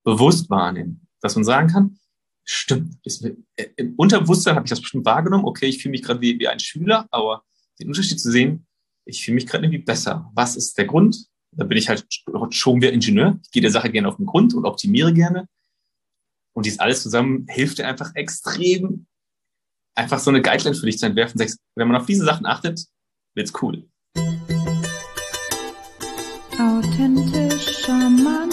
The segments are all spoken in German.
bewusst wahrnehmen. Dass man sagen kann, stimmt, im Unterbewusstsein habe ich das bestimmt wahrgenommen, okay, ich fühle mich gerade wie ein Schüler, aber den Unterschied zu sehen, ich fühle mich gerade irgendwie besser. Was ist der Grund? Da bin ich halt schon wieder Ingenieur. Ich gehe der Sache gerne auf den Grund und optimiere gerne. Und dies alles zusammen hilft dir einfach extrem, einfach so eine Guideline für dich zu entwerfen. Wenn man auf diese Sachen achtet, wird's cool. Authentisch charmant.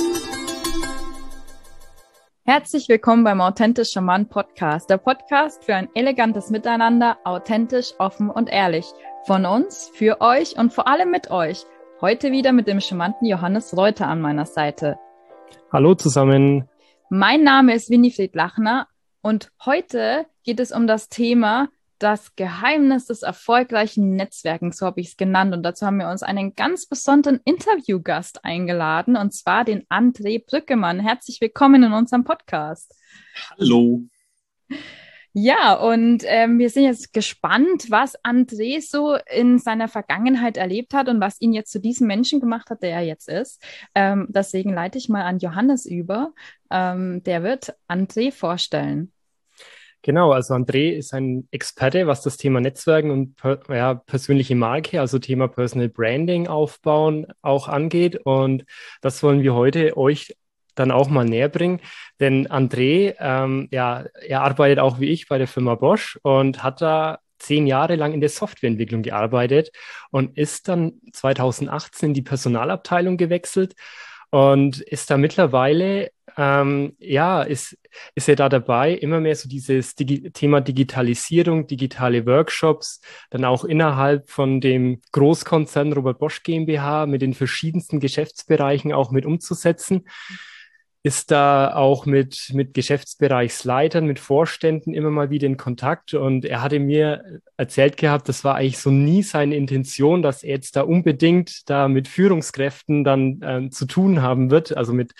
Herzlich willkommen beim Authentisch charmant Podcast. Der Podcast für ein elegantes Miteinander, authentisch, offen und ehrlich. Von uns, für euch und vor allem mit euch. Heute wieder mit dem charmanten Johannes Reuter an meiner Seite. Hallo zusammen. Mein Name ist Winifred Lachner und heute geht es um das Thema das Geheimnis des erfolgreichen Netzwerkens, so habe ich es genannt. Und dazu haben wir uns einen ganz besonderen Interviewgast eingeladen, und zwar den André Brückemann. Herzlich willkommen in unserem Podcast. Hallo. Ja, und wir sind jetzt gespannt, was André so in seiner Vergangenheit erlebt hat und was ihn jetzt zu diesem Menschen gemacht hat, der er jetzt ist. Deswegen leite ich mal an Johannes über. Der wird André vorstellen. Genau, also André ist ein Experte, was das Thema Netzwerken und persönliche Marke, also Thema Personal Branding aufbauen auch angeht. Und das wollen wir heute euch dann auch mal näher bringen. Denn André, er arbeitet auch wie ich bei der Firma Bosch und hat da 10 Jahre lang in der Softwareentwicklung gearbeitet und ist dann 2018 in die Personalabteilung gewechselt und ist da mittlerweile, ist er da dabei, immer mehr so dieses Thema Digitalisierung, digitale Workshops, dann auch innerhalb von dem Großkonzern Robert Bosch GmbH mit den verschiedensten Geschäftsbereichen auch mit umzusetzen. Ist da auch mit Geschäftsbereichsleitern, mit Vorständen immer mal wieder in Kontakt. Und er hatte mir erzählt gehabt, das war eigentlich so nie seine Intention, dass er jetzt da unbedingt da mit Führungskräften dann zu tun haben wird, also mit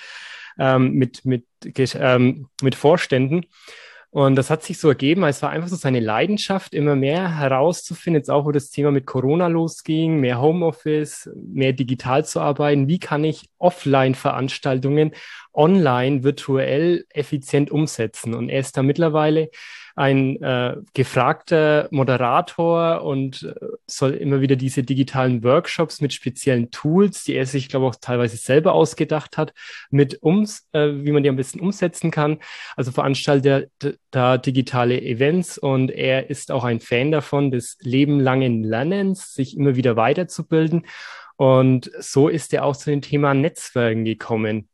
Vorständen. Und das hat sich so ergeben, es war einfach so seine Leidenschaft, immer mehr herauszufinden, jetzt auch, wo das Thema mit Corona losging, mehr Homeoffice, mehr digital zu arbeiten. Wie kann ich Offline-Veranstaltungen online, virtuell effizient umsetzen? Und er ist da mittlerweile ein gefragter Moderator und soll immer wieder diese digitalen Workshops mit speziellen Tools, die er sich, glaube ich, auch teilweise selber ausgedacht hat, wie man die am besten umsetzen kann. Also veranstaltet er da digitale Events und er ist auch ein Fan davon, des lebenlangen Lernens, sich immer wieder weiterzubilden. Und so ist er auch zu dem Thema Netzwerken gekommen.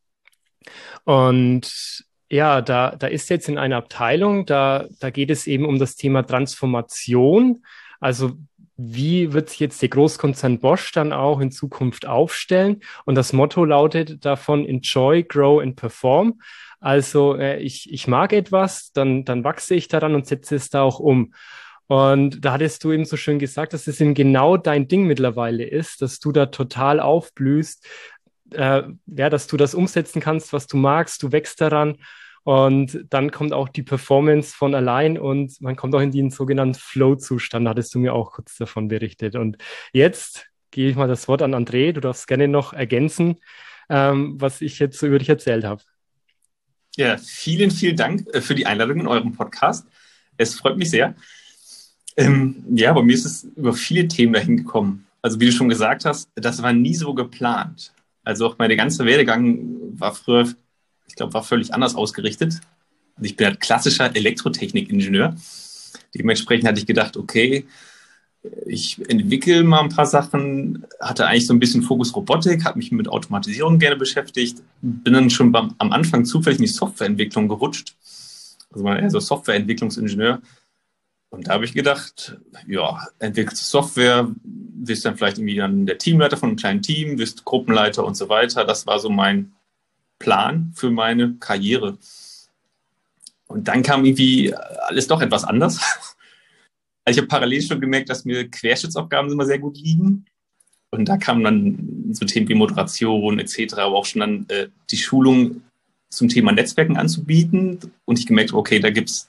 Und ja, da ist jetzt in einer Abteilung, da geht es eben um das Thema Transformation. Also wie wird sich jetzt der Großkonzern Bosch dann auch in Zukunft aufstellen? Und das Motto lautet davon Enjoy, Grow and Perform. Also ich mag etwas, dann wachse ich daran und setze es da auch um. Und da hattest du eben so schön gesagt, dass es eben genau dein Ding mittlerweile ist, dass du da total aufblühst, dass du das umsetzen kannst, was du magst, du wächst daran und dann kommt auch die Performance von allein und man kommt auch in den sogenannten Flow-Zustand, hattest du mir auch kurz davon berichtet. Und jetzt gebe ich mal das Wort an André, du darfst gerne noch ergänzen, was ich jetzt so über dich erzählt habe. Ja, vielen, vielen Dank für die Einladung in eurem Podcast. Es freut mich sehr. Bei mir ist es über viele Themen dahin gekommen. Also wie du schon gesagt hast, das war nie so geplant. Also auch meine ganze Werdegang war früher, ich glaube, war völlig anders ausgerichtet. Also ich bin halt klassischer Elektrotechnik-Ingenieur. Dementsprechend hatte ich gedacht, okay, ich entwickle mal ein paar Sachen, hatte eigentlich so ein bisschen Fokus Robotik, habe mich mit Automatisierung gerne beschäftigt, bin dann schon am Anfang zufällig in die Softwareentwicklung gerutscht. Also man eher so Softwareentwicklungsingenieur. Und da habe ich gedacht, ja, entwickelst du Software, wirst dann vielleicht irgendwie dann der Teamleiter von einem kleinen Team, wirst Gruppenleiter und so weiter. Das war so mein Plan für meine Karriere. Und dann kam irgendwie alles doch etwas anders. Also ich habe parallel schon gemerkt, dass mir Querschnittsaufgaben immer sehr gut liegen. Und da kamen dann so Themen wie Moderation etc., aber auch schon dann die Schulung zum Thema Netzwerken anzubieten. Und ich gemerkt, okay, da gibt es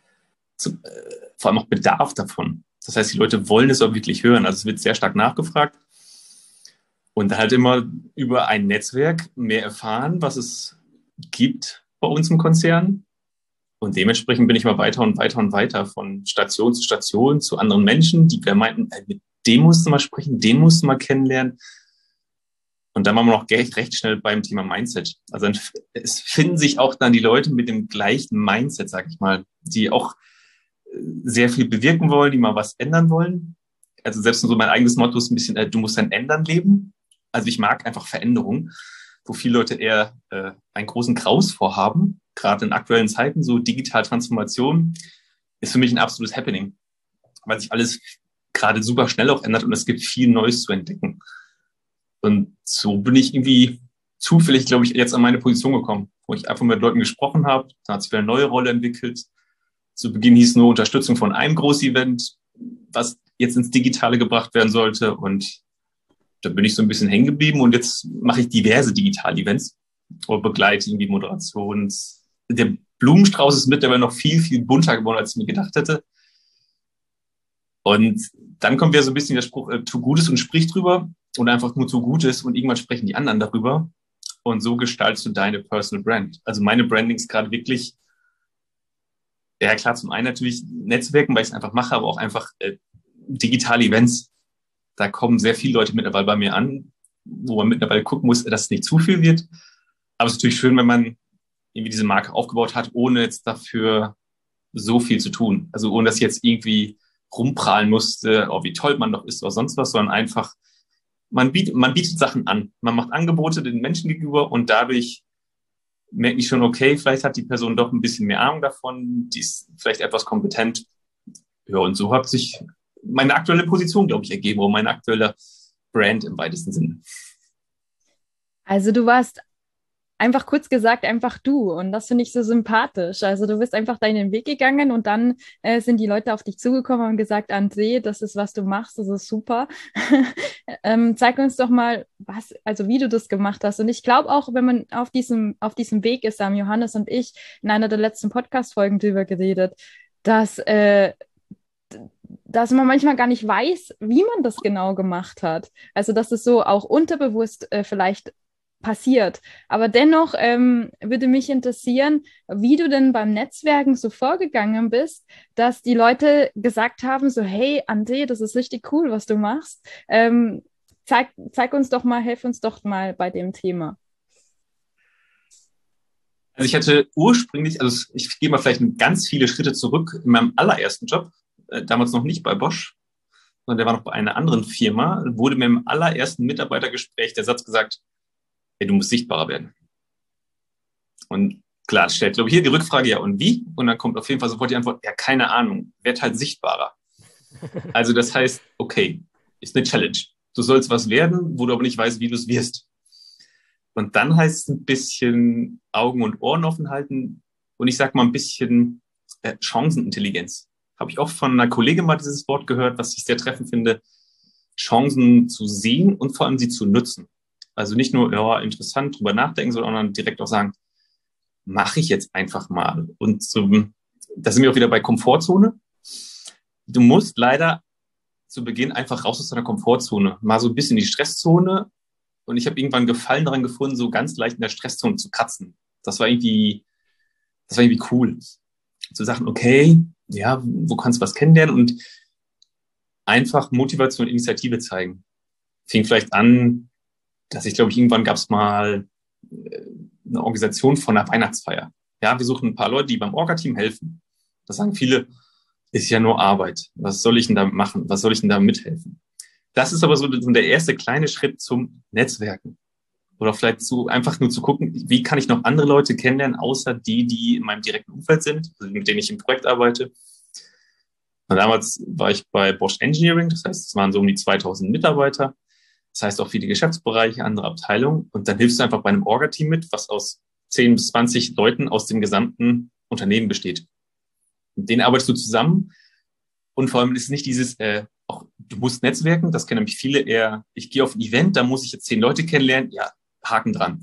vor allem auch Bedarf davon. Das heißt, die Leute wollen es auch wirklich hören. Also es wird sehr stark nachgefragt. Und halt immer über ein Netzwerk mehr erfahren, was es gibt bei uns im Konzern. Und dementsprechend bin ich mal weiter und weiter und weiter von Station zu anderen Menschen, die meinten, mit dem musst du mal sprechen, den musst du mal kennenlernen. Und dann waren wir noch recht schnell beim Thema Mindset. Also es finden sich auch dann die Leute mit dem gleichen Mindset, sag ich mal, die auch sehr viel bewirken wollen, die mal was ändern wollen. Also selbst so mein eigenes Motto ist ein bisschen, du musst dein Ändern leben. Also ich mag einfach Veränderung, wo viele Leute eher einen großen Graus vorhaben. Gerade in aktuellen Zeiten, so digitale Transformation ist für mich ein absolutes Happening, weil sich alles gerade super schnell auch ändert und es gibt viel Neues zu entdecken. Und so bin ich irgendwie zufällig, glaube ich, jetzt an meine Position gekommen, wo ich einfach mit Leuten gesprochen habe. Da hat sich wieder eine neue Rolle entwickelt. Zu Beginn hieß es nur Unterstützung von einem Großevent, was jetzt ins Digitale gebracht werden sollte. Und da bin ich so ein bisschen hängen geblieben und jetzt mache ich diverse Digital-Events oder begleite irgendwie Moderations. Der Blumenstrauß ist mittlerweile noch viel, viel bunter geworden, als ich mir gedacht hätte. Und dann kommt wieder so ein bisschen der Spruch, tu Gutes und sprich drüber und einfach nur tu Gutes und irgendwann sprechen die anderen darüber. Und so gestaltest du deine Personal Brand. Also meine Branding ist gerade wirklich, ja klar, zum einen natürlich Netzwerken, weil ich es einfach mache, aber auch einfach digitale Events. Da kommen sehr viele Leute mittlerweile bei mir an, wo man mittlerweile gucken muss, dass es nicht zu viel wird. Aber es ist natürlich schön, wenn man irgendwie diese Marke aufgebaut hat, ohne jetzt dafür so viel zu tun. Also ohne dass ich jetzt irgendwie rumprahlen musste, wie toll man doch ist oder sonst was, sondern einfach, man bietet Sachen an. Man macht Angebote den Menschen gegenüber und dadurch merke ich schon, okay, vielleicht hat die Person doch ein bisschen mehr Ahnung davon, die ist vielleicht etwas kompetent. Ja, und so hat sich meine aktuelle Position, glaube ich, ergeben, oder meine aktuelle Brand im weitesten Sinne. Also du warst einfach kurz gesagt, einfach du. Und das finde ich so sympathisch. Also du bist einfach deinen Weg gegangen und dann sind die Leute auf dich zugekommen und gesagt, André, das ist, was du machst, das ist super. Zeig uns doch mal, wie du das gemacht hast. Und ich glaube auch, wenn man auf diesem Weg ist, da haben Johannes und ich in einer der letzten Podcast-Folgen drüber geredet, dass man manchmal gar nicht weiß, wie man das genau gemacht hat. Also dass es so auch unterbewusst vielleicht passiert. Aber dennoch würde mich interessieren, wie du denn beim Netzwerken so vorgegangen bist, dass die Leute gesagt haben, so hey, André, das ist richtig cool, was du machst. Zeig uns doch mal, helf uns doch mal bei dem Thema. Also ich hatte ursprünglich, also ich gehe mal vielleicht ganz viele Schritte zurück, in meinem allerersten Job, damals noch nicht bei Bosch, sondern der war noch bei einer anderen Firma, wurde mir im allerersten Mitarbeitergespräch der Satz gesagt, hey, du musst sichtbarer werden. Und klar, stellt, glaube ich, hier die Rückfrage, ja, und wie? Und dann kommt auf jeden Fall sofort die Antwort, ja, keine Ahnung, werd halt sichtbarer. Also das heißt, okay, ist eine Challenge. Du sollst was werden, wo du aber nicht weißt, wie du es wirst. Und dann heißt es ein bisschen Augen und Ohren offen halten und ich sag mal ein bisschen Chancenintelligenz. Habe ich auch von einer Kollegin mal dieses Wort gehört, was ich sehr treffend finde, Chancen zu sehen und vor allem sie zu nutzen. Also nicht nur, ja, interessant drüber nachdenken, sondern direkt auch sagen, mache ich jetzt einfach mal. Und so, da sind wir auch wieder bei Komfortzone. Du musst leider zu Beginn einfach raus aus deiner Komfortzone, mal so ein bisschen in die Stresszone. Und ich habe irgendwann Gefallen daran gefunden, so ganz leicht in der Stresszone zu kratzen. Das war irgendwie cool. Zu sagen, okay, ja, wo kannst du was kennenlernen und einfach Motivation und Initiative zeigen. Fing vielleicht an, dass irgendwann gab es mal eine Organisation von einer Weihnachtsfeier. Ja, wir suchen ein paar Leute, die beim Orga-Team helfen. Das sagen viele, ist ja nur Arbeit. Was soll ich denn da machen? Was soll ich denn da mithelfen? Das ist aber so der erste kleine Schritt zum Netzwerken. Oder vielleicht so einfach nur zu gucken, wie kann ich noch andere Leute kennenlernen, außer die in meinem direkten Umfeld sind, also mit denen ich im Projekt arbeite. Und damals war ich bei Bosch Engineering, das heißt, es waren so um die 2000 Mitarbeiter. Das heißt auch viele Geschäftsbereiche, andere Abteilungen. Und dann hilfst du einfach bei einem Orga-Team mit, was aus 10 bis 20 Leuten aus dem gesamten Unternehmen besteht. Mit denen arbeitest du zusammen. Und vor allem ist es nicht dieses, auch du musst netzwerken, das kennen nämlich viele eher, ich gehe auf ein Event, da muss ich jetzt 10 Leute kennenlernen, ja, Haken dran.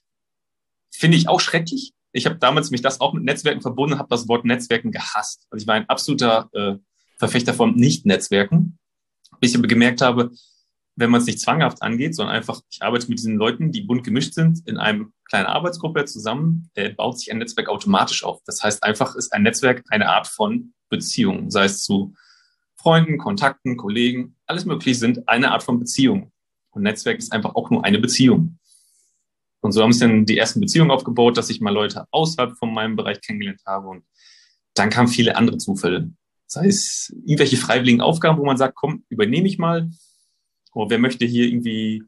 Finde ich auch schrecklich. Ich habe damals mich das auch mit Netzwerken verbunden und habe das Wort Netzwerken gehasst. Also ich war ein absoluter Verfechter von Nicht-Netzwerken, bis ich aber gemerkt habe, wenn man es nicht zwanghaft angeht, sondern einfach, ich arbeite mit diesen Leuten, die bunt gemischt sind, in einem kleine Arbeitsgruppe zusammen, baut sich ein Netzwerk automatisch auf. Das heißt, einfach ist ein Netzwerk eine Art von Beziehung, sei es zu Freunden, Kontakten, Kollegen, alles Mögliche sind eine Art von Beziehung. Und Netzwerk ist einfach auch nur eine Beziehung. Und so haben sich dann die ersten Beziehungen aufgebaut, dass ich mal Leute außerhalb von meinem Bereich kennengelernt habe. Und dann kamen viele andere Zufälle. Sei es irgendwelche freiwilligen Aufgaben, wo man sagt, komm, übernehme ich mal. Oder wer möchte hier irgendwie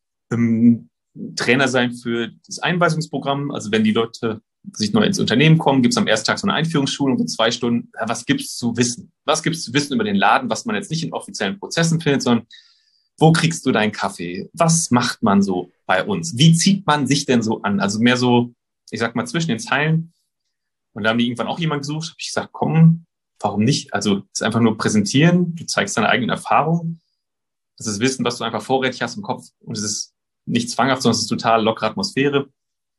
Trainer sein für das Einweisungsprogramm? Also wenn die Leute sich neu ins Unternehmen kommen, gibt es am ersten Tag so eine Einführungsschulung, so 2 Stunden. Ja, was gibt's zu wissen? Was gibt's zu wissen über den Laden, was man jetzt nicht in offiziellen Prozessen findet, sondern wo kriegst du deinen Kaffee? Was macht man so bei uns? Wie zieht man sich denn so an? Also mehr so, ich sag mal, zwischen den Zeilen. Und da haben die irgendwann auch jemand gesucht. Habe ich gesagt, komm, warum nicht? Also es ist einfach nur präsentieren. Du zeigst deine eigenen Erfahrungen. Das ist Wissen, was du einfach vorrätig hast im Kopf. Und es ist nicht zwanghaft, sondern es ist total lockere Atmosphäre.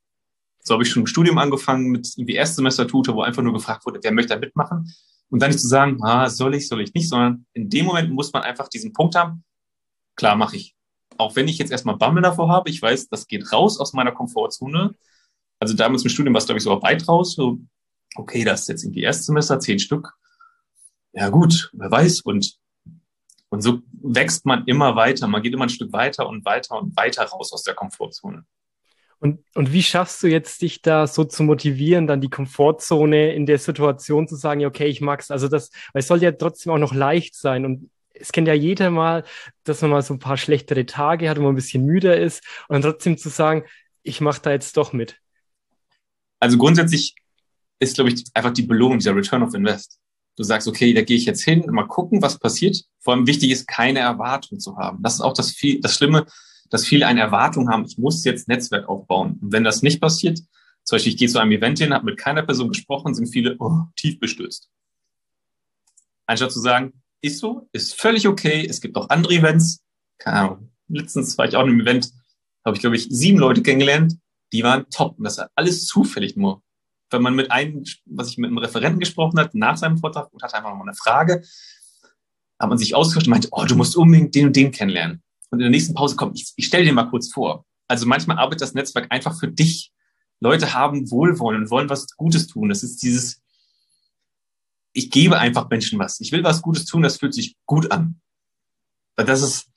So habe ich schon im Studium angefangen mit irgendwie Erstsemester-Tutor, wo einfach nur gefragt wurde, wer möchte da mitmachen? Und dann nicht zu sagen, soll ich nicht, sondern in dem Moment muss man einfach diesen Punkt haben, klar, mache ich. Auch wenn ich jetzt erstmal Bammel davor habe, ich weiß, das geht raus aus meiner Komfortzone. Also damals im Studium war es, glaube ich, so weit raus. So, okay, das ist jetzt irgendwie Erstsemester, 10 Stück. Ja gut, wer weiß. Und so wächst man immer weiter. Man geht immer ein Stück weiter und weiter und weiter raus aus der Komfortzone. Und wie schaffst du jetzt, dich da so zu motivieren, dann die Komfortzone in der Situation zu sagen, ja, okay, ich mag's. Also weil es soll ja trotzdem auch noch leicht sein. Und es kennt ja jeder mal, dass man mal so ein paar schlechtere Tage hat, wo man ein bisschen müder ist und dann trotzdem zu sagen, ich mache da jetzt doch mit. Also grundsätzlich ist, glaube ich, einfach die Belohnung, dieser Return of Invest. Du sagst, okay, da gehe ich jetzt hin, mal gucken, was passiert. Vor allem wichtig ist, keine Erwartung zu haben. Das ist auch das Schlimme, dass viele eine Erwartung haben, ich muss jetzt Netzwerk aufbauen. Und wenn das nicht passiert, zum Beispiel, ich gehe zu einem Event hin, habe mit keiner Person gesprochen, sind viele tief bestürzt. Anstatt zu sagen, ist so, ist völlig okay, es gibt auch andere Events. Keine Ahnung, letztens war ich auch in einem Event, habe ich, glaube ich, 7 Leute kennengelernt, die waren top. Und das war alles zufällig nur. Wenn man mit einem, was ich mit einem Referenten gesprochen hat, nach seinem Vortrag und hatte einfach mal eine Frage, hat man sich ausgetauscht und meinte, du musst unbedingt den und den kennenlernen. Und in der nächsten Pause kommt, ich stelle dir mal kurz vor. Also manchmal arbeitet das Netzwerk einfach für dich. Leute haben Wohlwollen und wollen was Gutes tun. Das ist dieses, ich gebe einfach Menschen was. Ich will was Gutes tun, das fühlt sich gut an. Das ist,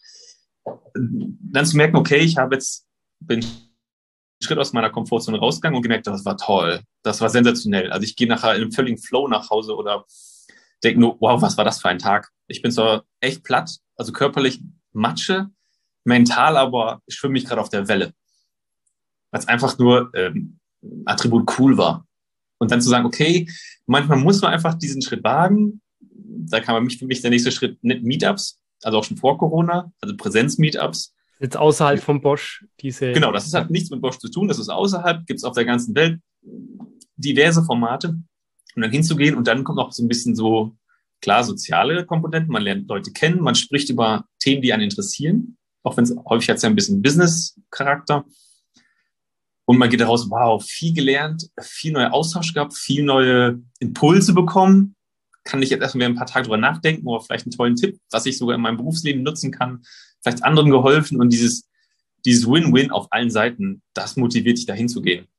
dann zu merken, okay, bin einen Schritt aus meiner Komfortzone rausgegangen und gemerkt, das war toll. Das war sensationell. Also ich gehe nachher in einem völligen Flow nach Hause oder denke nur, wow, was war das für ein Tag? Ich bin zwar echt platt, also körperlich Matsche, mental aber schwimme ich gerade auf der Welle. Weil es einfach nur Attribut cool war. Und dann zu sagen, okay, manchmal muss man einfach diesen Schritt wagen. Da kam für mich der nächste Schritt Meetups, also auch schon vor Corona, also Präsenz-Meetups. Jetzt außerhalb von Bosch, Genau, das hat nichts mit Bosch zu tun, das ist außerhalb, gibt es auf der ganzen Welt diverse Formate. Und dann hinzugehen und dann kommt auch so ein bisschen so, klar, soziale Komponenten, man lernt Leute kennen, man spricht über Themen, die einen interessieren, auch wenn es häufig hat es ja ein bisschen Business-Charakter. Und man geht daraus, wow, viel gelernt, viel neuer Austausch gehabt, viel neue Impulse bekommen. Kann ich jetzt erstmal ein paar Tage drüber nachdenken oder vielleicht einen tollen Tipp, was ich sogar in meinem Berufsleben nutzen kann, vielleicht anderen geholfen und dieses Win-Win auf allen Seiten, das motiviert dich, dahin zu gehen.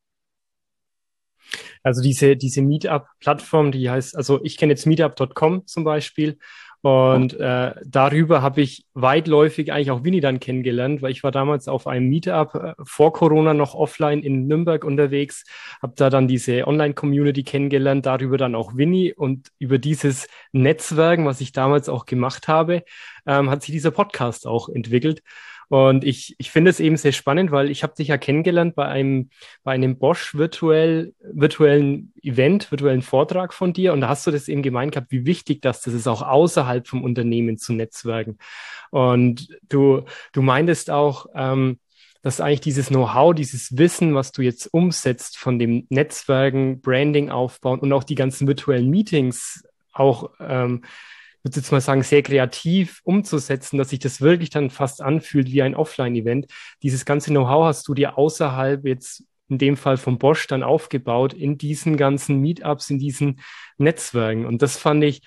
Also diese Meetup-Plattform, die heißt, also ich kenne jetzt meetup.com zum Beispiel und darüber habe ich weitläufig eigentlich auch Winnie dann kennengelernt, weil ich war damals auf einem Meetup vor Corona noch offline in Nürnberg unterwegs, habe da dann diese Online-Community kennengelernt, darüber dann auch Winnie und über dieses Netzwerken, was ich damals auch gemacht habe, hat sich dieser Podcast auch entwickelt. Und ich finde es eben sehr spannend, weil ich habe dich ja kennengelernt bei einem Bosch virtuellen Event, virtuellen Vortrag von dir. Und da hast du das eben gemeint gehabt, wie wichtig das ist, auch außerhalb vom Unternehmen zu netzwerken. Und du meintest auch, dass eigentlich dieses Know-how, dieses Wissen, was du jetzt umsetzt von dem Netzwerken, Branding aufbauen und auch die ganzen virtuellen Meetings auch ich würde jetzt mal sagen, sehr kreativ umzusetzen, dass sich das wirklich dann fast anfühlt wie ein Offline-Event. Dieses ganze Know-how hast du dir außerhalb jetzt in dem Fall von Bosch dann aufgebaut in diesen ganzen Meetups, in diesen Netzwerken. Und das fand ich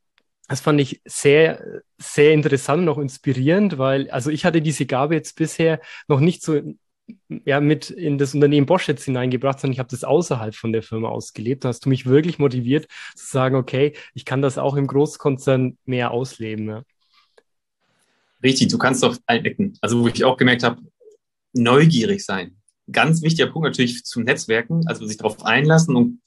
sehr, sehr interessant und auch inspirierend, weil, also ich hatte diese Gabe jetzt bisher noch nicht mit in das Unternehmen Bosch jetzt hineingebracht, sondern ich habe das außerhalb von der Firma ausgelebt. Da hast du mich wirklich motiviert zu sagen, okay, ich kann das auch im Großkonzern mehr ausleben. Ja. Richtig, du kannst auf allen Ecken. Also wo ich auch gemerkt habe, neugierig sein. Ganz wichtiger Punkt natürlich zum Netzwerken, also sich darauf einlassen und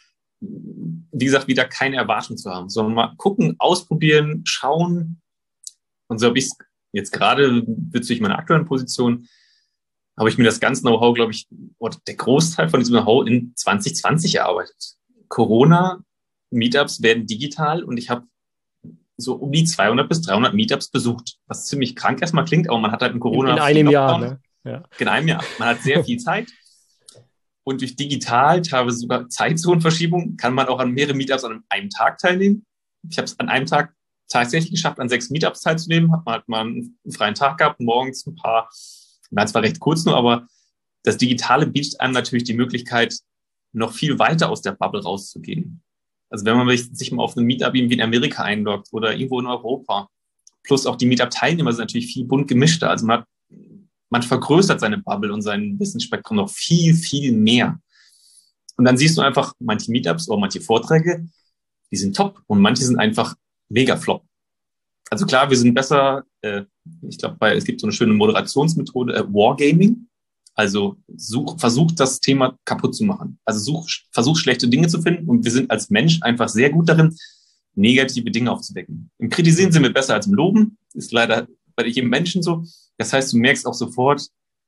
wie gesagt, wieder keine Erwartung zu haben, sondern mal gucken, ausprobieren, schauen. Und so habe ich es jetzt gerade bezüglich meiner aktuellen Position, habe ich mir das ganze Know-how, glaube ich, oder der Großteil von diesem Know-how in 2020 erarbeitet. Corona, Meetups werden digital und ich habe so um die 200 bis 300 Meetups besucht, was ziemlich krank erstmal klingt, aber man hat halt in Corona... In einem Jahr, ne? Ja. In einem Jahr. Man hat sehr viel Zeit. Und durch digital, teilweise sogar Zeitzonenverschiebung, kann man auch an mehreren Meetups an einem Tag teilnehmen. Ich habe es an einem Tag tatsächlich geschafft, an 6 Meetups teilzunehmen. Hat man halt mal einen freien Tag gehabt, morgens ein paar, war zwar recht kurz nur, aber das Digitale bietet einem natürlich die Möglichkeit, noch viel weiter aus der Bubble rauszugehen. Also wenn man sich mal auf einem Meetup wie in Amerika einloggt oder irgendwo in Europa, plus auch die Meetup-Teilnehmer sind natürlich viel bunt gemischter. Also man vergrößert seine Bubble und sein Wissensspektrum noch viel, viel mehr. Und dann siehst du einfach manche Meetups oder manche Vorträge, die sind top und manche sind einfach mega flop. Also klar, wir sind besser, ich glaube, es gibt so eine schöne Moderationsmethode, Wargaming. Also versuch das Thema kaputt zu machen. Also versuch schlechte Dinge zu finden und wir sind als Mensch einfach sehr gut darin, negative Dinge aufzudecken. Im Kritisieren sind wir besser als im Loben, ist leider bei jedem Menschen so. Das heißt, du merkst auch sofort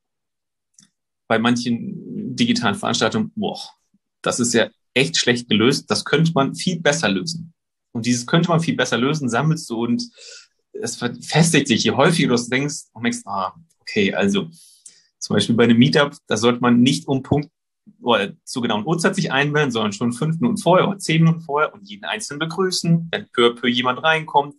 bei manchen digitalen Veranstaltungen, boah, das ist ja echt schlecht gelöst, das könnte man viel besser lösen. Und dieses könnte man viel besser lösen, sammelst du und es verfestigt sich, je häufiger du das denkst und denkst, okay, also zum Beispiel bei einem Meetup, da sollte man nicht um Punkt oder zur genauen Uhrzeit sich einwählen, sondern schon 5 Minuten vorher oder 10 Minuten vorher und jeden Einzelnen begrüßen, wenn peu à peu jemand reinkommt.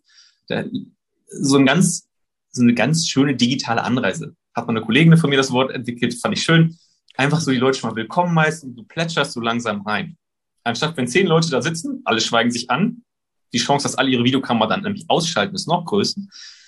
So eine ganz schöne digitale Anreise. Hat mal eine Kollegin von mir das Wort entwickelt, fand ich schön. Einfach so die Leute schon mal willkommen heißen und du plätscherst so langsam rein. Anstatt wenn 10 Leute da sitzen, alle schweigen sich an, die Chance, dass alle ihre Videokamera dann nämlich ausschalten, ist noch größer.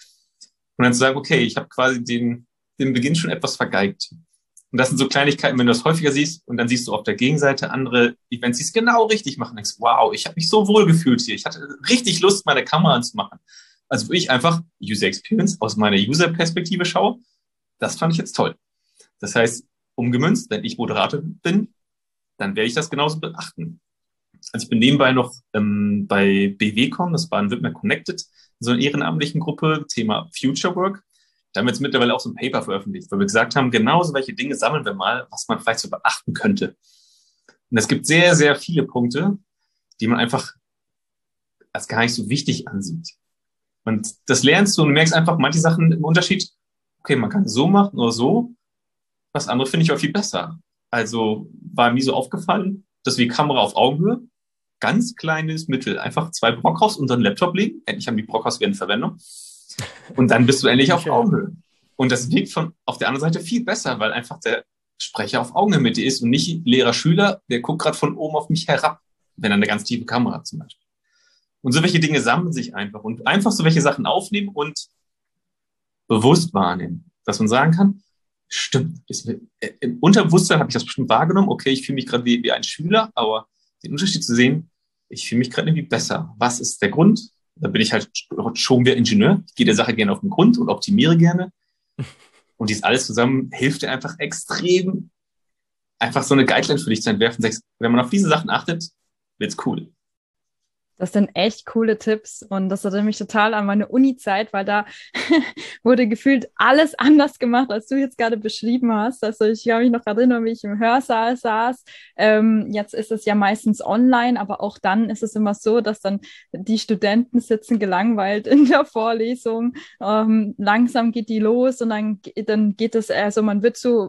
Und dann zu sagen, okay, ich habe quasi den Beginn schon etwas vergeigt. Und das sind so Kleinigkeiten, wenn du das häufiger siehst und dann siehst du auf der Gegenseite andere Events, die es genau richtig machen, denkst, wow, ich habe mich so wohl gefühlt hier. Ich hatte richtig Lust, meine Kamera anzumachen. Also wo ich einfach User Experience aus meiner User-Perspektive schaue, das fand ich jetzt toll. Das heißt, umgemünzt, wenn ich Moderator bin, dann werde ich das genauso beachten. Also ich bin nebenbei noch bei BWCon, das Baden-Württemberg Connected, so einer ehrenamtlichen Gruppe, Thema Future Work. Da haben wir jetzt mittlerweile auch so ein Paper veröffentlicht, weil wir gesagt haben, genauso welche Dinge sammeln wir mal, was man vielleicht so beachten könnte. Und es gibt sehr, sehr viele Punkte, die man einfach als gar nicht so wichtig ansieht. Und das lernst du und du merkst einfach manche Sachen im Unterschied. Okay, man kann so machen oder so. Das andere finde ich aber viel besser. Also war mir so aufgefallen, dass wir Kamera auf Augenhöhe, ganz kleines Mittel, einfach 2 Brockhaus unter den Laptop legen. Endlich haben die Brockhaus wieder in Verwendung. Und dann bist du endlich auf Augenhöhe. Und das wirkt auf der anderen Seite viel besser, weil einfach der Sprecher auf Augenhöhe mit dir ist und nicht Lehrer-Schüler, der guckt gerade von oben auf mich herab, wenn er eine ganz tiefe Kamera hat zum Beispiel. Und so welche Dinge sammeln sich einfach und einfach so welche Sachen aufnehmen und bewusst wahrnehmen, dass man sagen kann, stimmt, im Unterbewusstsein habe ich das bestimmt wahrgenommen, okay, ich fühle mich gerade wie ein Schüler, aber den Unterschied zu sehen, ich fühle mich gerade irgendwie besser. Was ist der Grund? Da bin ich halt schon wieder Ingenieur. Ich gehe der Sache gerne auf den Grund und optimiere gerne. Und dies alles zusammen hilft dir einfach extrem, einfach so eine Guideline für dich zu entwerfen. Wenn man auf diese Sachen achtet, wird's cool. Das sind echt coole Tipps und das erinnert mich total an meine Uni-Zeit, weil da wurde gefühlt alles anders gemacht, als du jetzt gerade beschrieben hast. Also ich kann mich noch erinnern, wie ich im Hörsaal saß. Jetzt ist es ja meistens online, aber auch dann ist es immer so, dass dann die Studenten sitzen gelangweilt in der Vorlesung. Langsam geht die los und dann geht es, also man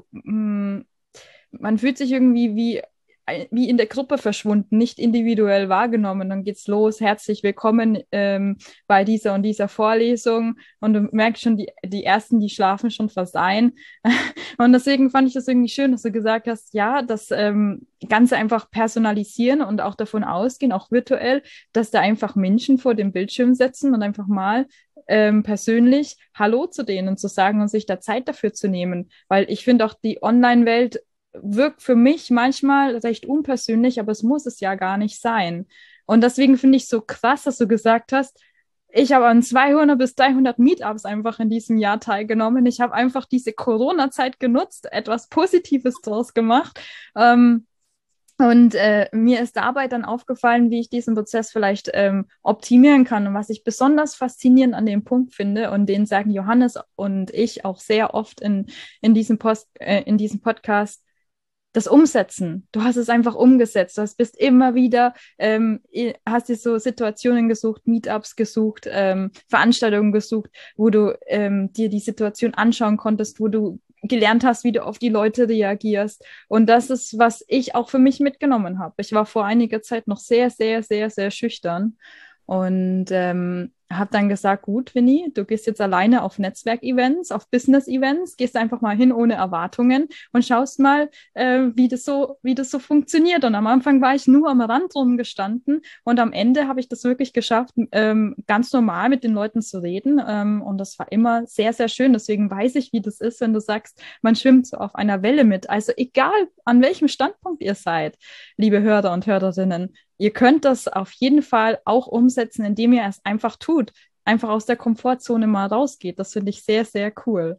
fühlt sich irgendwie wie in der Gruppe verschwunden, nicht individuell wahrgenommen. Dann geht's los, herzlich willkommen bei dieser und dieser Vorlesung und du merkst schon, die Ersten, die schlafen schon fast ein. Und deswegen fand ich das irgendwie schön, dass du gesagt hast, ja, das Ganze einfach personalisieren und auch davon ausgehen, auch virtuell, dass da einfach Menschen vor dem Bildschirm sitzen und einfach mal persönlich Hallo zu denen zu sagen und sich da Zeit dafür zu nehmen. Weil ich finde auch, die Online-Welt wirkt für mich manchmal recht unpersönlich, aber es muss es ja gar nicht sein. Und deswegen finde ich so krass, dass du gesagt hast, ich habe an 200 bis 300 Meetups einfach in diesem Jahr teilgenommen. Ich habe einfach diese Corona-Zeit genutzt, etwas Positives draus gemacht. Und mir ist dabei dann aufgefallen, wie ich diesen Prozess vielleicht optimieren kann. Und was ich besonders faszinierend an dem Punkt finde, und den sagen Johannes und ich auch sehr oft in diesem Podcast, das Umsetzen. Du hast es einfach umgesetzt. Du bist immer wieder, hast dir so Situationen gesucht, Meetups gesucht, Veranstaltungen gesucht, wo du dir die Situation anschauen konntest, wo du gelernt hast, wie du auf die Leute reagierst. Und das ist, was ich auch für mich mitgenommen habe. Ich war vor einiger Zeit noch sehr, sehr, sehr, sehr schüchtern und habe dann gesagt, gut, Winnie, du gehst jetzt alleine auf Netzwerkevents, auf Business-Events, gehst einfach mal hin ohne Erwartungen und schaust mal, wie das so funktioniert. Und am Anfang war ich nur am Rand rumgestanden und am Ende habe ich das wirklich geschafft, ganz normal mit den Leuten zu reden. Und das war immer sehr, sehr schön. Deswegen weiß ich, wie das ist, wenn du sagst, man schwimmt so auf einer Welle mit. Also egal, an welchem Standpunkt ihr seid, liebe Hörer und Hörerinnen, ihr könnt das auf jeden Fall auch umsetzen, indem ihr es einfach tut. Einfach aus der Komfortzone mal rausgeht. Das finde ich sehr, sehr cool.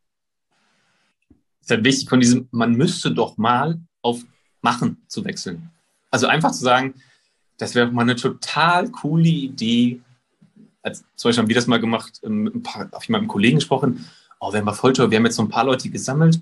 Ist halt wichtig von diesem, man müsste doch mal auf Machen zu wechseln. Also einfach zu sagen, das wäre mal eine total coole Idee. Zum Beispiel haben wir das mal gemacht, habe ich mal mit einem Kollegen gesprochen, wäre mal voll toll, wir haben jetzt so ein paar Leute gesammelt.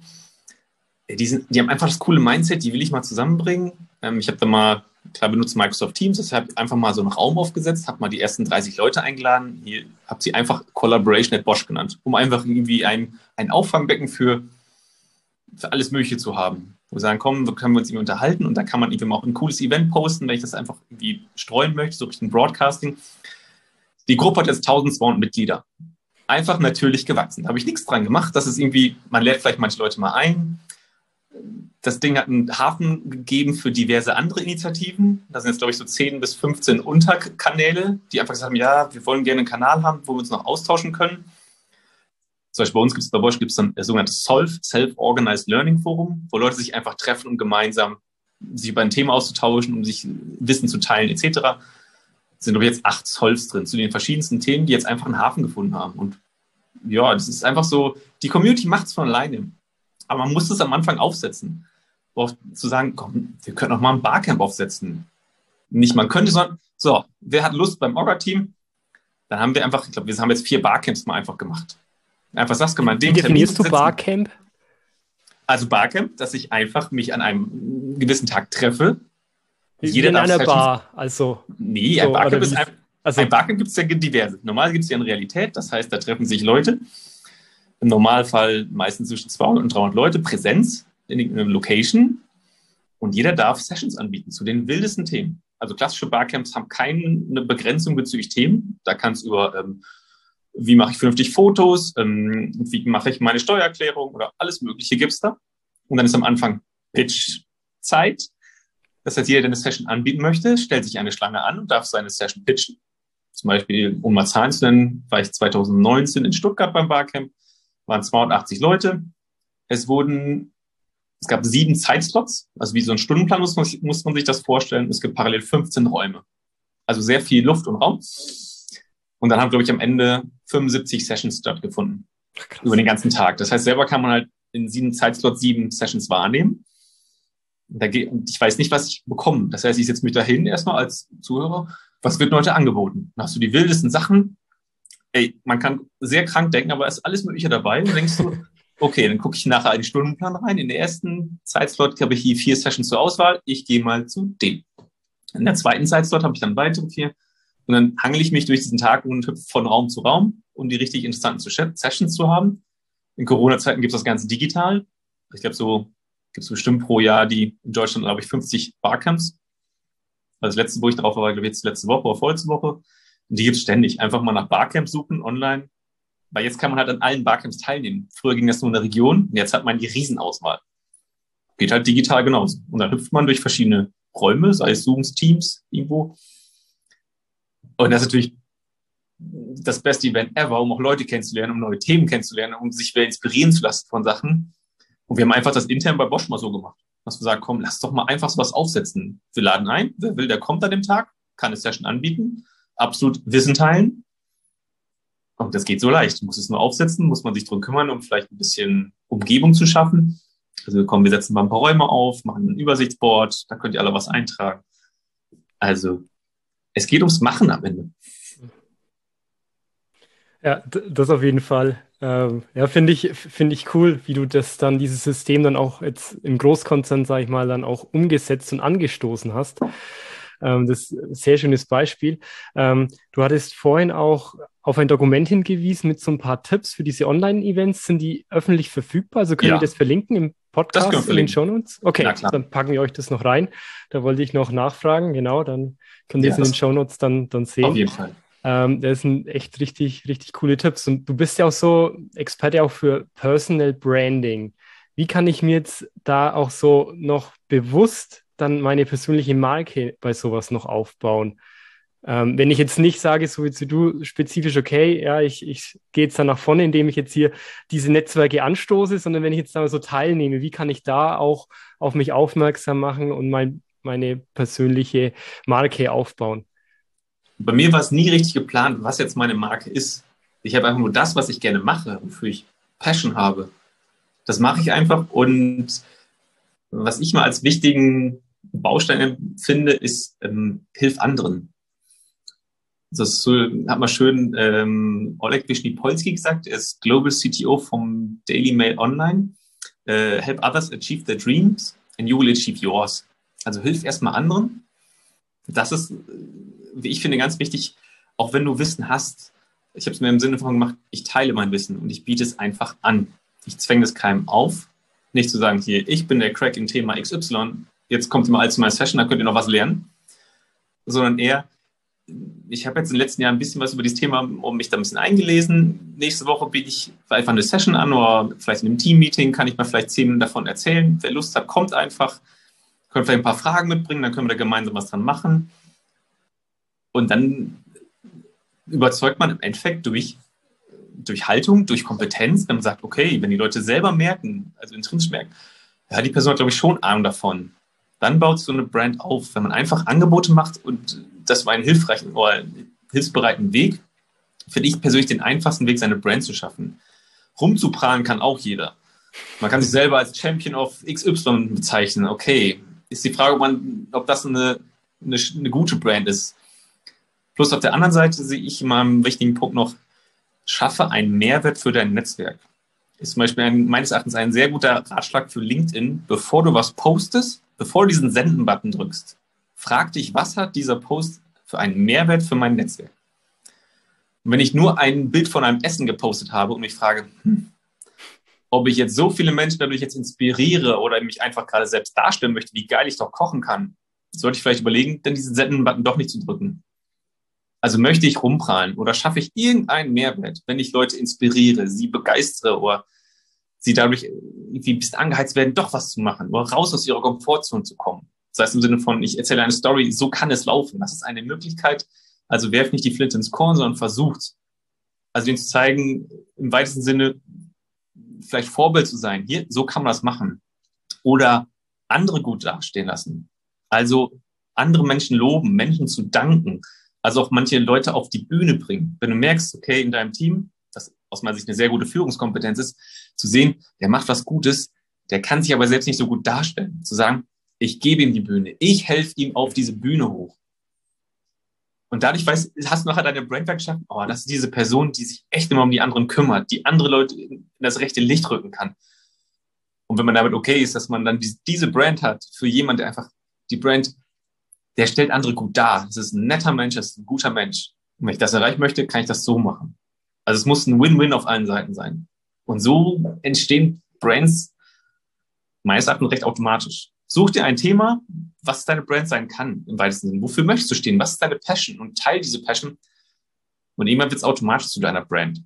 Die haben einfach das coole Mindset, die will ich mal zusammenbringen. Ich habe da mal, klar, benutzt Microsoft Teams, deshalb einfach mal so einen Raum aufgesetzt, habe mal die ersten 30 Leute eingeladen, habe sie einfach Collaboration at Bosch genannt, um einfach irgendwie ein Auffangbecken für alles Mögliche zu haben. Wo wir sagen, komm, können wir uns irgendwie unterhalten und da kann man irgendwie auch ein cooles Event posten, wenn ich das einfach irgendwie streuen möchte, so Richtung Broadcasting. Die Gruppe hat jetzt 1200 Mitglieder. Einfach natürlich gewachsen. Da habe ich nichts dran gemacht. Das ist irgendwie, man lädt vielleicht manche Leute mal ein. Das Ding hat einen Hafen gegeben für diverse andere Initiativen. Da sind jetzt, glaube ich, so 10 bis 15 Unterkanäle, die einfach gesagt haben, ja, wir wollen gerne einen Kanal haben, wo wir uns noch austauschen können. Zum Beispiel bei Bosch gibt es dann das sogenannte SOLF, Self-Organized Learning Forum, wo Leute sich einfach treffen, um gemeinsam sich über ein Thema auszutauschen, um sich Wissen zu teilen, etc. Es sind, glaube ich, jetzt 8 SOLFs drin, zu den verschiedensten Themen, die jetzt einfach einen Hafen gefunden haben. Und ja, das ist einfach so, die Community macht es von alleine. Aber man muss es am Anfang aufsetzen. Auch zu sagen, komm, wir können auch mal ein Barcamp aufsetzen. Nicht man könnte, sondern, so, wer hat Lust beim Orga-Team? Dann haben wir einfach, ich glaube, wir haben jetzt 4 Barcamps mal einfach gemacht. Einfach sagst du mal, wie definierst du Barcamp? Also Barcamp, dass ich einfach mich an einem gewissen Tag treffe. Jeder in einer Bar, also. Nee, ein Barcamp ist einfach, ein Barcamp gibt es ja diverse. Normal gibt es ja eine Realität, das heißt, da treffen sich Leute. Im Normalfall meistens zwischen 200 und 300 Leute, Präsenz in einer Location. Und jeder darf Sessions anbieten zu den wildesten Themen. Also klassische Barcamps haben keine Begrenzung bezüglich Themen. Da kann es über, wie mache ich vernünftig Fotos, wie mache ich meine Steuererklärung oder alles Mögliche gibt es da. Und dann ist am Anfang Pitch-Zeit. Das heißt, jeder, der eine Session anbieten möchte, stellt sich eine Schlange an und darf seine Session pitchen. Zum Beispiel, um mal Zahlen zu nennen, war ich 2019 in Stuttgart beim Barcamp, waren 280 Leute. Es gab 7 Zeitslots, also wie so ein Stundenplan muss man sich das vorstellen. Es gibt parallel 15 Räume. Also sehr viel Luft und Raum. Und dann haben, glaube ich, am Ende 75 Sessions stattgefunden. Krass. Über den ganzen Tag. Das heißt, selber kann man halt in 7 Zeitslots 7 Sessions wahrnehmen. Und ich weiß nicht, was ich bekomme. Das heißt, ich setze mich dahin erstmal als Zuhörer. Was wird heute angeboten? Dann hast du die wildesten Sachen. Ey, man kann sehr krank denken, aber es ist alles Mögliche dabei. Und dann denkst du, okay, dann gucke ich nachher in den Stundenplan rein. In der ersten Zeitslot habe ich hier 4 Sessions zur Auswahl. Ich gehe mal zu dem. In der zweiten Zeitslot habe ich dann weitere 4. Und dann hangel ich mich durch diesen Tag und hüpfe von Raum zu Raum, um die richtig interessanten Sessions zu haben. In Corona-Zeiten gibt es das Ganze digital. Ich glaube, so gibt es bestimmt pro Jahr in Deutschland, glaube ich, 50 Barcamps. Also das letzte, wo ich drauf war, glaube ich, jetzt letzte Woche oder vorletzte Woche. Und die gibt es ständig. Einfach mal nach Barcamps suchen online. Weil jetzt kann man halt an allen Barcamps teilnehmen. Früher ging das nur in der Region. Und jetzt hat man die Riesenauswahl. Geht halt digital genauso. Und dann hüpft man durch verschiedene Räume, sei es Zooms, Teams, irgendwo. Und das ist natürlich das beste Event ever, um auch Leute kennenzulernen, um neue Themen kennenzulernen, um sich wieder inspirieren zu lassen von Sachen. Und wir haben einfach das intern bei Bosch mal so gemacht, dass wir sagen, komm, lass doch mal einfach so was aufsetzen. Wir laden ein, wer will, der kommt an dem Tag, kann eine Session anbieten, absolut Wissen teilen. Und das geht so leicht. Muss es nur aufsetzen, muss man sich drum kümmern, um vielleicht ein bisschen Umgebung zu schaffen. Also wir setzen mal ein paar Räume auf, machen ein Übersichtsboard, da könnt ihr alle was eintragen. Also es geht ums Machen am Ende. Ja, das auf jeden Fall. Ja, finde ich cool, wie du dieses System dann auch jetzt im Großkonzern, sage ich mal, dann auch umgesetzt und angestoßen hast. Das ist ein sehr schönes Beispiel. Du hattest vorhin auch auf ein Dokument hingewiesen mit so ein paar Tipps für diese Online-Events. Sind die öffentlich verfügbar? Also können wir das verlinken im Podcast in den Shownotes? Okay, dann packen wir euch das noch rein. Da wollte ich noch nachfragen. Genau, dann könnt ihr es in den Shownotes dann sehen. Auf jeden Fall. Das sind echt richtig, richtig coole Tipps. Und du bist ja auch so Experte auch für Personal Branding. Wie kann ich mir jetzt da auch so noch bewusst dann meine persönliche Marke bei sowas noch aufbauen? Wenn ich jetzt nicht sage, so wie du spezifisch, okay, ja, ich gehe jetzt da nach vorne, indem ich jetzt hier diese Netzwerke anstoße, sondern wenn ich jetzt da so teilnehme, wie kann ich da auch auf mich aufmerksam machen und meine persönliche Marke aufbauen? Bei mir war es nie richtig geplant, was jetzt meine Marke ist. Ich habe einfach nur das, was ich gerne mache, wofür ich Passion habe. Das mache ich einfach. Und was ich mal als wichtigen Baustein finde, ist, hilf anderen. Das hat mal schön Oleg Wishnipolsky gesagt, er ist Global CTO vom Daily Mail Online. Help others achieve their dreams and you will achieve yours. Also hilf erstmal anderen. Das ist, wie ich finde, ganz wichtig, auch wenn du Wissen hast. Ich habe es mir im Sinne von gemacht, ich teile mein Wissen und ich biete es einfach an. Ich zwänge das keinem auf, nicht zu sagen, hier, ich bin der Crack im Thema XY, jetzt kommt ihr mal zu meiner Session, da könnt ihr noch was lernen. Sondern eher, ich habe jetzt in den letzten Jahren ein bisschen was über dieses Thema, um mich da ein bisschen eingelesen. Nächste Woche biete ich einfach eine Session an oder vielleicht in einem Team-Meeting kann ich mal vielleicht 10 Minuten davon erzählen. Wer Lust hat, kommt einfach. Könnt vielleicht ein paar Fragen mitbringen, dann können wir da gemeinsam was dran machen. Und dann überzeugt man im Endeffekt durch Haltung, durch Kompetenz, wenn man sagt, okay, wenn die Leute selber merken, also intrinsisch merken, ja, die Person hat, glaube ich, schon Ahnung davon, dann baut so eine Brand auf. Wenn man einfach Angebote macht und das war einen hilfreichen oder hilfsbereiten Weg, finde ich persönlich den einfachsten Weg, seine Brand zu schaffen. Rumzuprahlen kann auch jeder. Man kann sich selber als Champion of XY bezeichnen. Okay, ist die Frage, ob das eine gute Brand ist. Plus auf der anderen Seite sehe ich immer einen wichtigen Punkt noch, schaffe einen Mehrwert für dein Netzwerk. Ist zum Beispiel meines Erachtens ein sehr guter Ratschlag für LinkedIn, bevor du was postest, bevor du diesen Senden-Button drückst. Frag dich, was hat dieser Post für einen Mehrwert für mein Netzwerk? Und wenn ich nur ein Bild von einem Essen gepostet habe und mich frage, ob ich jetzt so viele Menschen dadurch jetzt inspiriere oder mich einfach gerade selbst darstellen möchte, wie geil ich doch kochen kann, sollte ich vielleicht überlegen, dann diesen Senden-Button doch nicht zu drücken. Also möchte ich rumprahlen oder schaffe ich irgendeinen Mehrwert, wenn ich Leute inspiriere, sie begeistere oder sie dadurch irgendwie ein bisschen angeheizt werden, doch was zu machen oder raus aus ihrer Komfortzone zu kommen. Das heißt im Sinne von, ich erzähle eine Story, so kann es laufen. Das ist eine Möglichkeit. Also werft nicht die Flinte ins Korn, sondern versucht, also denen zu zeigen, im weitesten Sinne vielleicht Vorbild zu sein. Hier, so kann man das machen. Oder andere gut dastehen lassen. Also andere Menschen loben, Menschen zu danken. Also auch manche Leute auf die Bühne bringen. Wenn du merkst, okay, in deinem Team, das aus meiner Sicht eine sehr gute Führungskompetenz ist, zu sehen, der macht was Gutes, der kann sich aber selbst nicht so gut darstellen. Zu sagen, ich gebe ihm die Bühne, ich helfe ihm auf diese Bühne hoch. Und dadurch hast du nachher deine Brandwert geschaffen, oh, das ist diese Person, die sich echt immer um die anderen kümmert, die andere Leute in das rechte Licht rücken kann. Und wenn man damit okay ist, dass man dann diese Brand hat, für jemanden, der einfach die Brand, der stellt andere gut dar. Das ist ein netter Mensch, das ist ein guter Mensch. Und wenn ich das erreichen möchte, kann ich das so machen. Also es muss ein Win-Win auf allen Seiten sein. Und so entstehen Brands meines Erachtens recht automatisch. Such dir ein Thema, was deine Brand sein kann, im weitesten Sinne. Wofür möchtest du stehen? Was ist deine Passion? Und teile diese Passion. Und irgendwann wird es automatisch zu deiner Brand.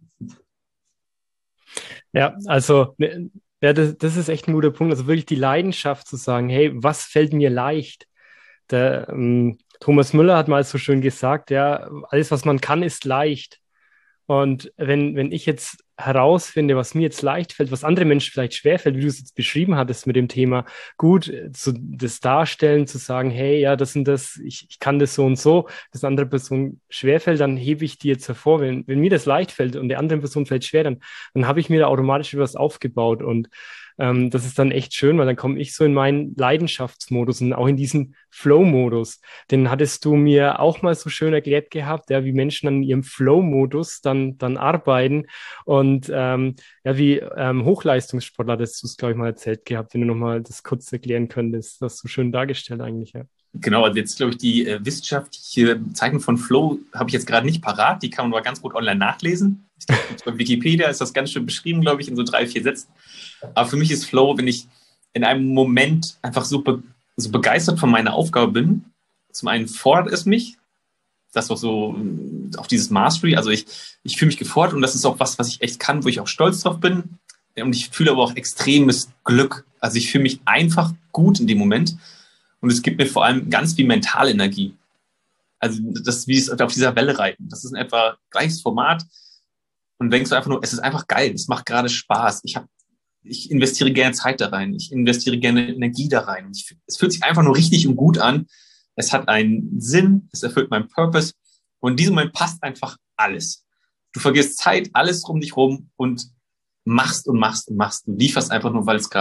Ja, also ja, das ist echt ein guter Punkt. Also wirklich die Leidenschaft zu sagen, hey, was fällt mir leicht? Thomas Müller hat mal so schön gesagt, ja, alles, was man kann, ist leicht. Und wenn ich jetzt herausfinde, was mir jetzt leicht fällt, was andere Menschen vielleicht schwerfällt, wie du es jetzt beschrieben hattest mit dem Thema, gut, das Darstellen, zu sagen, hey, ja, das und das, ich kann das so und so, das andere Person schwerfällt, dann hebe ich die jetzt hervor. Wenn mir das leicht fällt und der anderen Person fällt schwer, dann habe ich mir da automatisch etwas aufgebaut. Und das ist dann echt schön, weil dann komme ich so in meinen Leidenschaftsmodus und auch in diesen Flow-Modus. Den hattest du mir auch mal so schön erklärt gehabt, ja, wie Menschen an ihrem Flow-Modus dann arbeiten. Und ja, wie Hochleistungssportler, das du es, glaube ich, mal erzählt gehabt, wenn du nochmal das kurz erklären könntest. Das ist so schön dargestellt eigentlich, ja. Genau, also jetzt glaube ich, die wissenschaftliche Bezeichnung von Flow habe ich jetzt gerade nicht parat, die kann man aber ganz gut online nachlesen. Ich glaube, bei Wikipedia ist das ganz schön beschrieben, glaube ich, in so 3-4 Sätzen. Aber für mich ist Flow, wenn ich in einem Moment einfach so begeistert von meiner Aufgabe bin. Zum einen fordert es mich, das auch so auf dieses Mastery, also ich fühle mich gefordert und das ist auch was ich echt kann, wo ich auch stolz drauf bin. Und ich fühle aber auch extremes Glück. Also ich fühle mich einfach gut in dem Moment. Und es gibt mir vor allem ganz viel Mentalenergie. Also das ist wie es auf dieser Welle reiten. Das ist in etwa gleiches Format. Und denkst du einfach nur, es ist einfach geil, es macht gerade Spaß. Ich investiere gerne Zeit da rein, ich investiere gerne Energie da rein. Es fühlt sich einfach nur richtig und gut an. Es hat einen Sinn, es erfüllt meinen Purpose. Und in diesem Moment passt einfach alles. Du vergisst Zeit, alles um dich rum und machst und machst und machst. Du lieferst einfach nur, weil es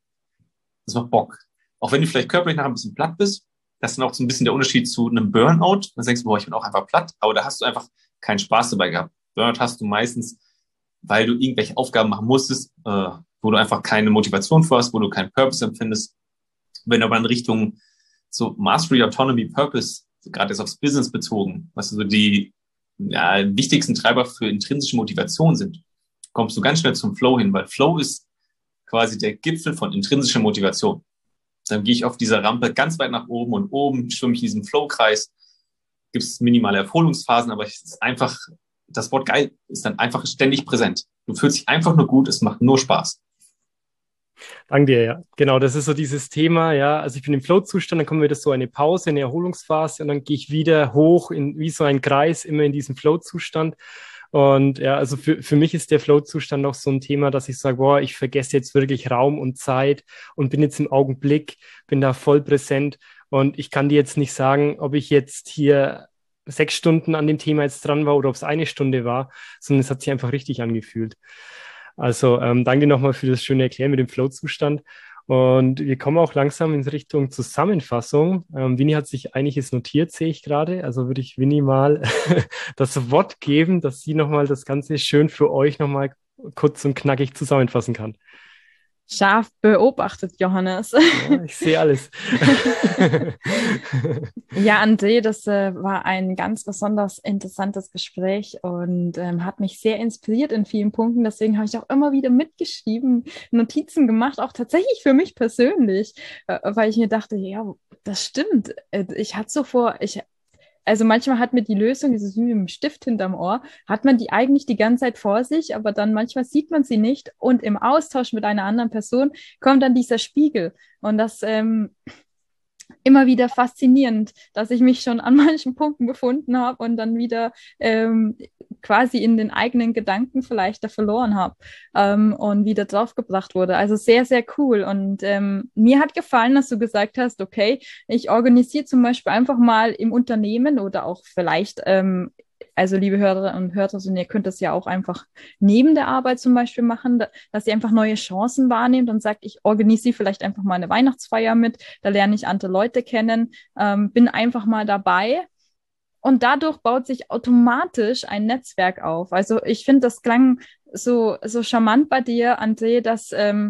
macht Bock. Auch wenn du vielleicht körperlich nachher ein bisschen platt bist, das ist dann auch so ein bisschen der Unterschied zu einem Burnout. Dann denkst du, boah, ich bin auch einfach platt, aber da hast du einfach keinen Spaß dabei gehabt. Burnout hast du meistens, weil du irgendwelche Aufgaben machen musstest, wo du einfach keine Motivation für hast, wo du keinen Purpose empfindest. Wenn du aber in Richtung so Mastery, Autonomy, Purpose, gerade jetzt aufs Business bezogen, was so die wichtigsten Treiber für intrinsische Motivation sind, kommst du ganz schnell zum Flow hin, weil Flow ist quasi der Gipfel von intrinsischer Motivation. Dann gehe ich auf dieser Rampe ganz weit nach oben und oben schwimme ich in diesem Flow-Kreis. Gibt es minimale Erholungsphasen, aber es ist einfach, das Wort geil ist dann einfach ständig präsent. Du fühlst dich einfach nur gut, es macht nur Spaß. Danke dir, ja. Genau, das ist so dieses Thema, ja. Also ich bin im Flow-Zustand, dann kommt wieder so eine Pause, eine Erholungsphase und dann gehe ich wieder hoch in wie so ein Kreis, immer in diesem Flow-Zustand. Und ja, also für mich ist der Flow-Zustand noch so ein Thema, dass ich sage, boah, ich vergesse jetzt wirklich Raum und Zeit und bin jetzt im Augenblick, bin da voll präsent. Und ich kann dir jetzt nicht sagen, ob ich jetzt hier 6 Stunden an dem Thema jetzt dran war oder ob es 1 Stunde war, sondern es hat sich einfach richtig angefühlt. Also danke nochmal für das schöne Erklären mit dem Flow-Zustand. Und wir kommen auch langsam in Richtung Zusammenfassung. Winnie hat sich einiges notiert, sehe ich gerade. Also würde ich Winnie mal das Wort geben, dass sie nochmal das Ganze schön für euch nochmal kurz und knackig zusammenfassen kann. Scharf beobachtet, Johannes. Ja, ich sehe alles. Ja, André, das war ein ganz besonders interessantes Gespräch und hat mich sehr inspiriert in vielen Punkten. Deswegen habe ich auch immer wieder mitgeschrieben, Notizen gemacht, auch tatsächlich für mich persönlich, weil ich mir dachte, ja, das stimmt. Ich hatte so vor, also manchmal hat mir die Lösung, dieses wie mit dem Stift hinterm Ohr, hat man die eigentlich die ganze Zeit vor sich, aber dann manchmal sieht man sie nicht und im Austausch mit einer anderen Person kommt dann dieser Spiegel und das immer wieder faszinierend, dass ich mich schon an manchen Punkten befunden habe und dann wieder quasi in den eigenen Gedanken vielleicht da verloren habe und wieder draufgebracht wurde. Also sehr, sehr cool. Und mir hat gefallen, dass du gesagt hast, okay, ich organisiere zum Beispiel einfach mal im Unternehmen oder auch vielleicht also liebe Hörerinnen und Hörer, ihr könnt das ja auch einfach neben der Arbeit zum Beispiel machen, dass ihr einfach neue Chancen wahrnehmt und sagt, ich organisiere vielleicht einfach mal eine Weihnachtsfeier mit, da lerne ich andere Leute kennen, bin einfach mal dabei. Und dadurch baut sich automatisch ein Netzwerk auf. Also ich finde, das klang so charmant bei dir, André, dass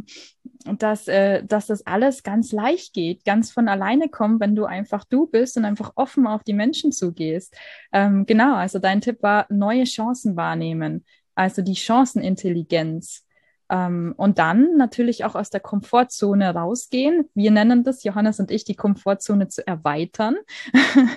das alles ganz leicht geht, ganz von alleine kommt, wenn du einfach du bist und einfach offen auf die Menschen zugehst. Genau, also dein Tipp war, neue Chancen wahrnehmen, also die Chancenintelligenz. Und dann natürlich auch aus der Komfortzone rausgehen. Wir nennen das, Johannes und ich, die Komfortzone zu erweitern.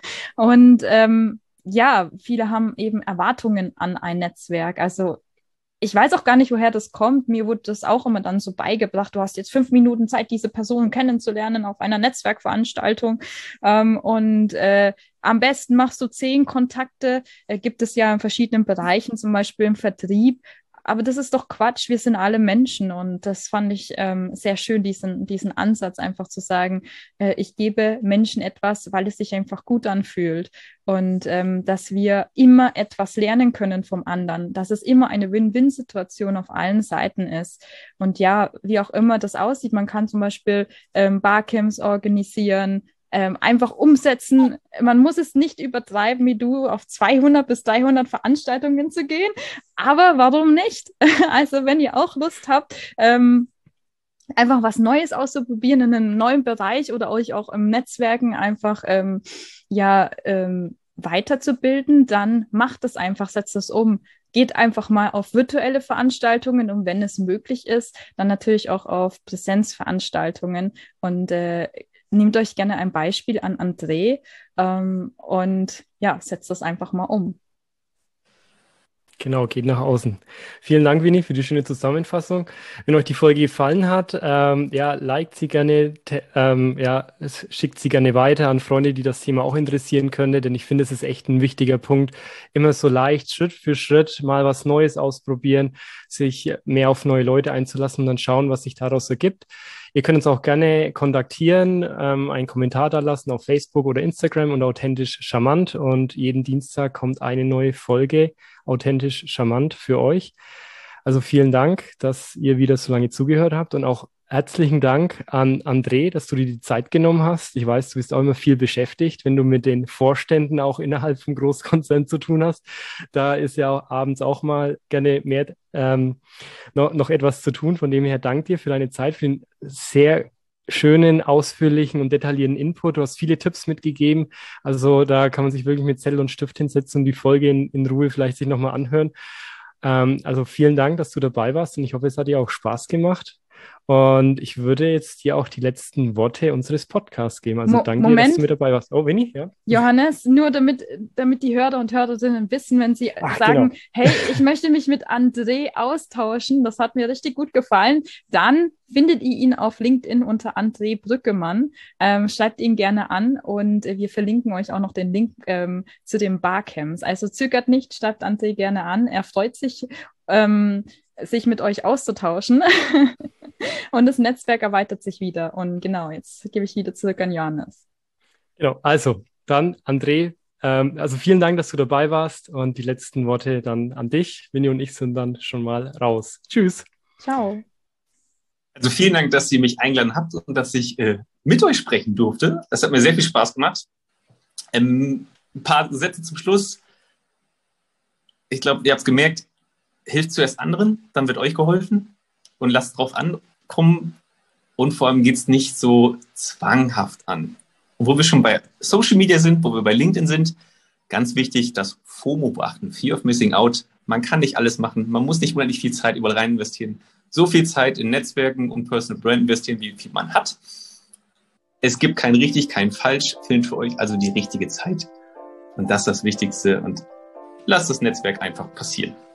Und ja, viele haben eben Erwartungen an ein Netzwerk. Also ich weiß auch gar nicht, woher das kommt. Mir wurde das auch immer dann so beigebracht. Du hast jetzt 5 Minuten Zeit, diese Person kennenzulernen auf einer Netzwerkveranstaltung. Am besten machst du 10 Kontakte. Gibt es ja in verschiedenen Bereichen, zum Beispiel im Vertrieb. Aber das ist doch Quatsch. Wir sind alle Menschen. Und das fand ich sehr schön, diesen Ansatz einfach zu sagen, ich gebe Menschen etwas, weil es sich einfach gut anfühlt. Und dass wir immer etwas lernen können vom anderen, dass es immer eine Win-Win-Situation auf allen Seiten ist. Und ja, wie auch immer das aussieht, man kann zum Beispiel Barcamps organisieren, einfach umsetzen. Man muss es nicht übertreiben, wie du, auf 200 bis 300 Veranstaltungen zu gehen, aber warum nicht? Also wenn ihr auch Lust habt, einfach was Neues auszuprobieren in einem neuen Bereich oder euch auch im Netzwerken einfach weiterzubilden, dann macht es einfach, setzt es um. Geht einfach mal auf virtuelle Veranstaltungen und wenn es möglich ist, dann natürlich auch auf Präsenzveranstaltungen und nehmt euch gerne ein Beispiel an André und ja, setzt das einfach mal um. Genau, geht nach außen. Vielen Dank, Winnie, für die schöne Zusammenfassung. Wenn euch die Folge gefallen hat, liked sie gerne, schickt sie gerne weiter an Freunde, die das Thema auch interessieren könnte, denn ich finde, es ist echt ein wichtiger Punkt, immer so leicht, Schritt für Schritt mal was Neues ausprobieren, sich mehr auf neue Leute einzulassen und dann schauen, was sich daraus ergibt. Ihr könnt uns auch gerne kontaktieren, einen Kommentar da lassen auf Facebook oder Instagram und authentisch charmant. Und jeden Dienstag kommt eine neue Folge authentisch charmant für euch. Also vielen Dank, dass ihr wieder so lange zugehört habt und auch herzlichen Dank an André, dass du dir die Zeit genommen hast. Ich weiß, du bist auch immer viel beschäftigt, wenn du mit den Vorständen auch innerhalb vom Großkonzern zu tun hast. Da ist ja auch abends auch mal gerne mehr noch etwas zu tun. Von dem her danke dir für deine Zeit, für den sehr schönen, ausführlichen und detaillierten Input. Du hast viele Tipps mitgegeben. Also da kann man sich wirklich mit Zettel und Stift hinsetzen und die Folge in Ruhe vielleicht sich nochmal anhören. Also vielen Dank, dass du dabei warst und ich hoffe, es hat dir auch Spaß gemacht. Und ich würde jetzt dir auch die letzten Worte unseres Podcasts geben. Also danke dir, dass du mit dabei warst. Oh, Winnie, ja? Johannes, nur damit die Hörer und Hörerinnen wissen, wenn sie sagen, genau, hey, ich möchte mich mit André austauschen, das hat mir richtig gut gefallen, dann findet ihr ihn auf LinkedIn unter André Brückemann. Schreibt ihn gerne an und wir verlinken euch auch noch den Link zu den Barcamps. Also zögert nicht, schreibt André gerne an. Er freut sich, sich mit euch auszutauschen. Und das Netzwerk erweitert sich wieder. Und genau, jetzt gebe ich wieder zurück an Johannes. Genau, also dann André, also vielen Dank, dass du dabei warst und die letzten Worte dann an dich. Winnie und ich sind dann schon mal raus. Tschüss. Ciao. Also vielen Dank, dass ihr mich eingeladen habt und dass ich mit euch sprechen durfte. Das hat mir sehr viel Spaß gemacht. Ein paar Sätze zum Schluss. Ich glaube, ihr habt es gemerkt, hilft zuerst anderen, dann wird euch geholfen und lasst drauf ankommen und vor allem geht es nicht so zwanghaft an. Und wo wir schon bei Social Media sind, wo wir bei LinkedIn sind, ganz wichtig, das FOMO beachten, Fear of Missing Out. Man kann nicht alles machen, man muss nicht unendlich viel Zeit überall rein investieren. So viel Zeit in Netzwerken und Personal Brand investieren, wie viel man hat. Es gibt kein richtig, kein falsch, findet für euch also die richtige Zeit. Und das ist das Wichtigste und lasst das Netzwerk einfach passieren.